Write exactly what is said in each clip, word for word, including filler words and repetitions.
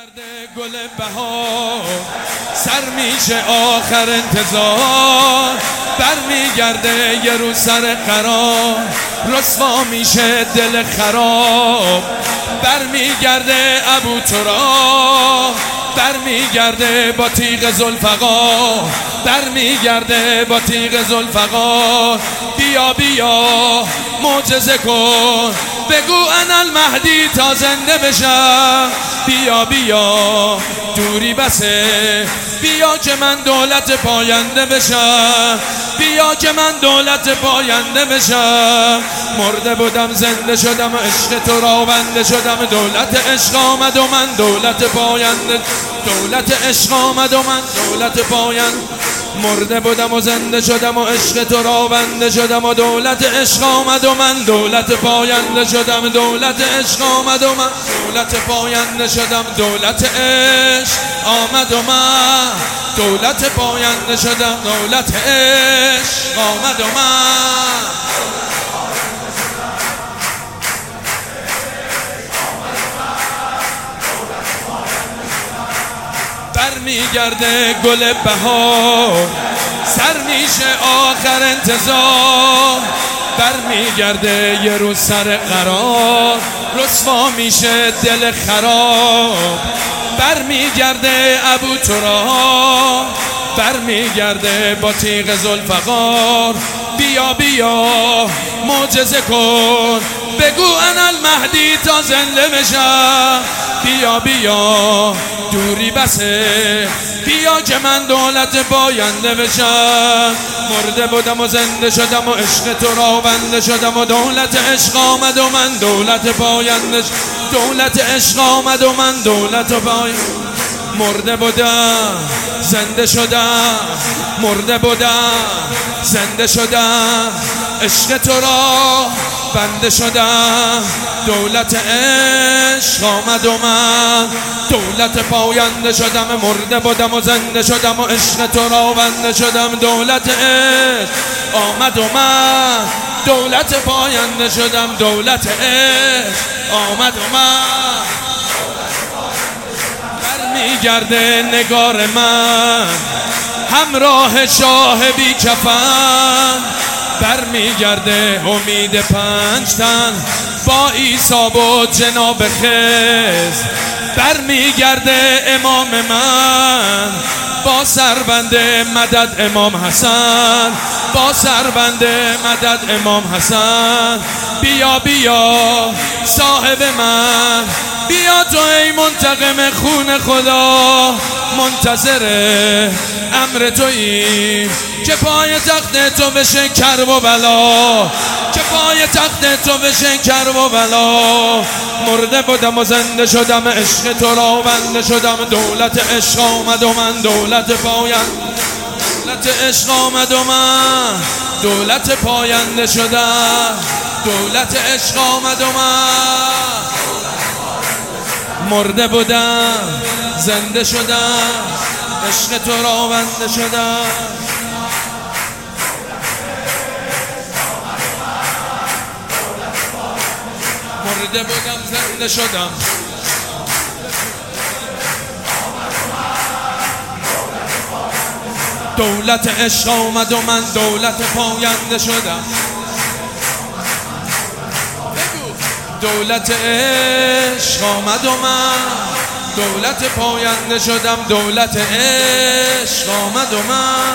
برمیگرده گل بهار، سر میشه آخر انتظار. برمیگرده یه روز سر قرار، رسوا میشه دل خراب. برمیگرده ابو تراب، برمیگرده با تیغ ذوالفقار، برمیگرده با تیغ ذوالفقار. بیا بیا معجزه کن، بگو انا المهدی تا زنده بشم. بیا بیا دوری بسه، بیا که من دولت پاینده بشم. بیا که من دولت پاینده بشم. مرده بودم زنده شدم، عشق تو را بنده شدم. دولت عشق آمد و من دولت پاینده، دولت عشق آمد و من دولت پاینده. مرده بودم و زنده شدم و عشق تو را بنده شدم. و دولت عشق آمد و من دولت پاینده شدم. دولت عشق آمد و من دولت پاینده شدم. دولت عشق آمد و من دولت پاینده شدم. دولت عشق آمد و من برمیگرده گل بهار، سر میشه آخر انتظار. برمیگرده یه روز سر قرار، رسوا میشه دل خراب. برمیگرده ابو تراب، برمیگرده با تیغ ذوالفقار. بیا بیا معجزه کن، بگو انا المهدی تا زنده بشم. بیا بیا دوری بسه، بیا که من دولت پاینده بشم. مرده بودم و زنده شدم و عشق تو را بنده شدم. و دولت عشق آمد و من دولت پاینده شدم. دولت عشق آمد و من دولت پاینده. مرده بودم زنده شدم، مرده بودم زنده شدم. عشق تو را بنده شدم. دولت عشق آمد و من دولت پاینده شدم. مرده بودم و زنده شدم و عشق تو را بنده شدم. دولت عشق آمد و من دولت پاینده شدم. دولت عشق آمد و من برمیگرده نگار من، همراه شاه بی کفن. برمیگرده امید پنج تن با عیسی و جناب خضر. برمیگرده امام من با سربند مدد امام حسن، با سربند مدد امام حسن. بیا بیا صاحب من، بیا تو ای منتقم خون خدا. منتظر امر تویی که پای تخت تو بشه کرب و بلا، که پای تخت تو بشه کرب و بلا. مرده بودم و زنده شدم، عشق تو را بنده شدم. دولت عشق آمد و من دولت پاینده، دولت عشق آمد و من دولت پاینده شدم. دولت عشق آمد و من مرده بودم زنده شدم، عشق تو را بنده شدم. مرده بودم زنده شدم. دولت عشق آمد و من دولت پاینده شدم. دولت عشق آمد و من دولت پاینده شدم. دولت عشق آمد و من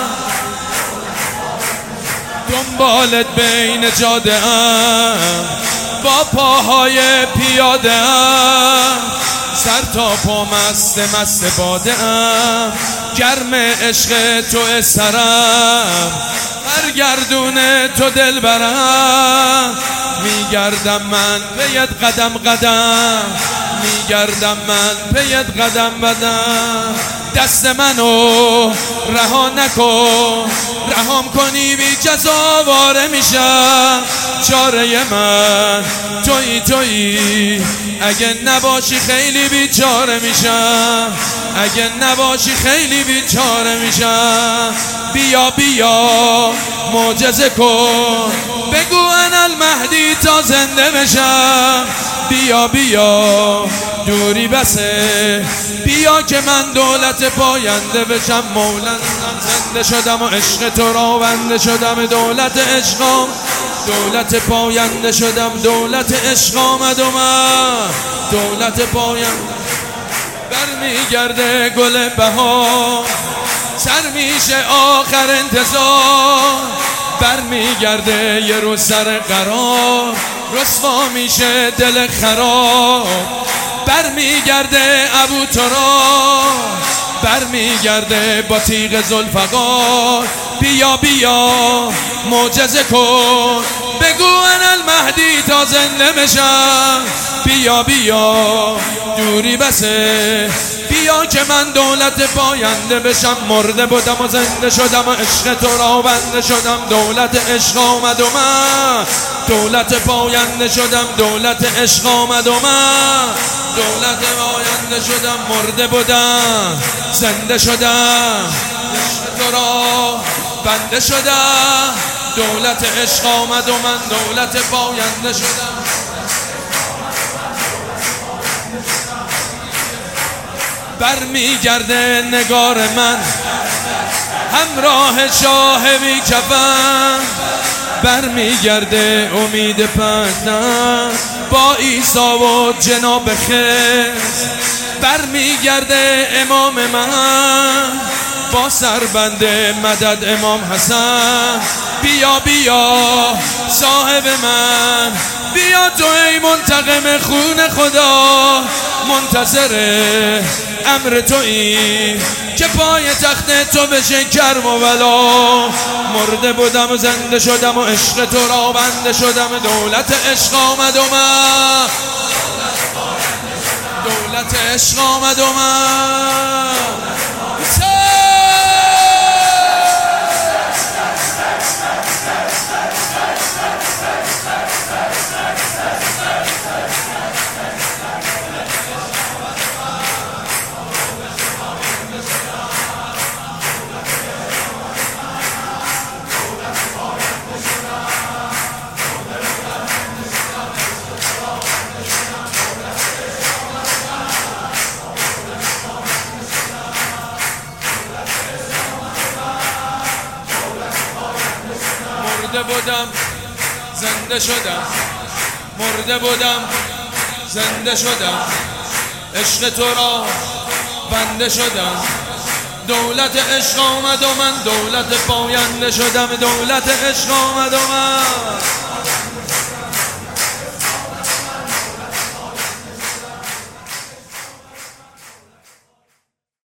دنبالت بین جاده ام، با پاهای پیاده ام. سر تا پا مست مست باده ام، گرم عشق تو سرم. هر گردون تو دل برم، میگردم من پیت قدم قدم. میگردم من پیت قدم قدم. دست منو رها نکن، رهام کنی بی جزا واره میشم. چاره من تویی تویی، اگه نباشی خیلی بیچاره میشم. اگه نباشی خیلی بیچاره میشم. بیا بیا معجزه کن، بگو انا المهدی تا زنده بشم. بیا بیا دوری بسه، بیا که من دولت پاینده بشم. مولا زنده شدم و عشق تو را بنده شدم، دولت عشقم دولت پاینده شدم، دولت عشق آمد و من دولت پاینده. برمیگرده گل بهار، سر میشه آخر انتظار، برمیگرده یه روز سر قرار، رسوا میشه دل خراب. برمیگرده ابو تراب، برمیگرده با تیغ ذوالفقار. بیا بیا معجزه کن، بگو انا المهدی تا زنده بشم. بیا بیا دوری بسه، بیا که من دولت پاینده بشم. مرده بودم و زنده شدم و عشق تو را بنده شدم، دولت عشق آمد و من دولت پاینده شدم، دولت عشق آمد و من دولت پاینده شدم. مرده بودم زنده شدم، عشق تو را بنده شدم، دولت عشق آمد و من دولت پاینده شدم. برمیگرده نگار من همراه شاه بی کفن، برمیگرده امید پنجم با عیسی و جناب خضر. برمیگرده امام من با سربند مدد امام حسن. بیا بیا صاحب من، بیا تو ای منتقم خون خدا، منتظر امر تویی که پای تخت تو بشه کرم و بلا. مرده بودم و زنده شدم و عشق تو را بنده شدم، دولت عشق آمد و من دولت عشق آمد و من مرده بودم زنده شدم، مرده بودم زنده شدم، عشق تو را بنده شدم، دولت عشق آمد و من دولت پاینده شدم، دولت عشق آمد و من